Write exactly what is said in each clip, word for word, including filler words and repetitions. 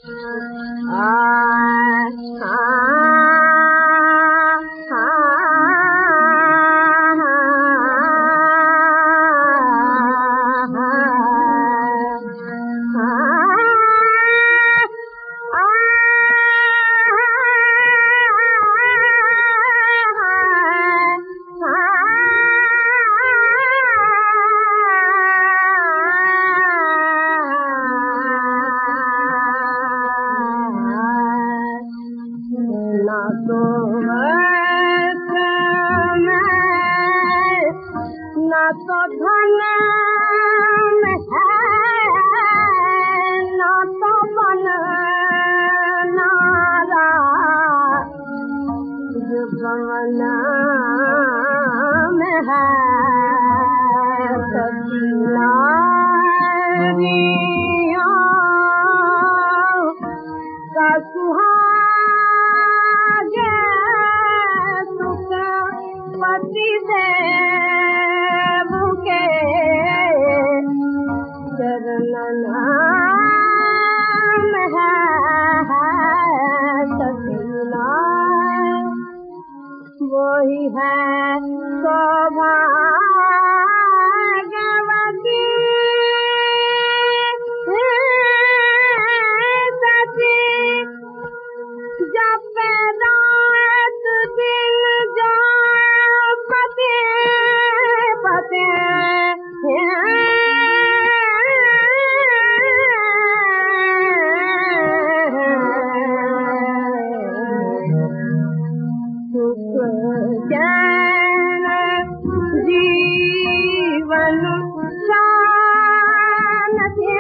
वही है सौभाग्यवती सची जब रात दिन जो पते पते जीवन शान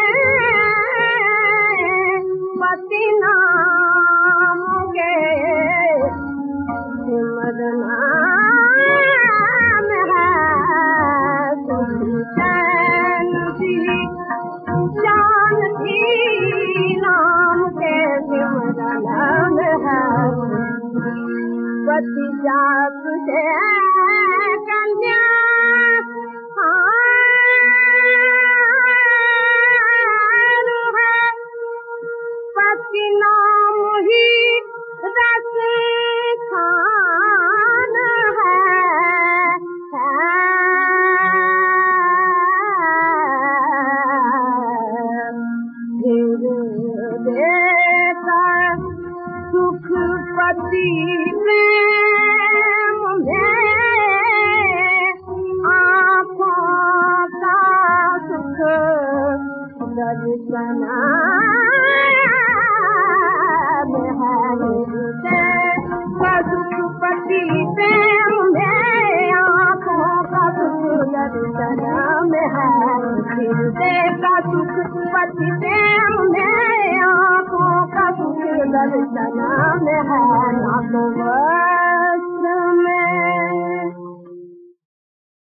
पति नाम के सिमर नाम है चैन सी जान सी नाम के सिमर नाम है पति जाप से कन्या पति नाम ही रस खान है देता सुख पति प्रेम में आँखों का सुख दर्शन सुख पति प्रेम में आँखों का सुख दर्शन में है हृदय का सुख पति प्रेम में आँखों का सुख दर्शन में है ना तो